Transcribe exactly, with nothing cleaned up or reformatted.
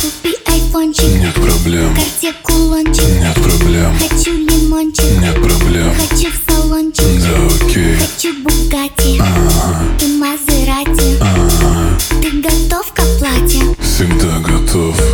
Купи айфончик, нет проблем. в карте кулончик, нет проблем. хочу лимончик, нет проблем. хочу в салончик, да окей. хочу Бугатти ага. и Мазерати. ага. Ты готов к оплате? Всегда готов.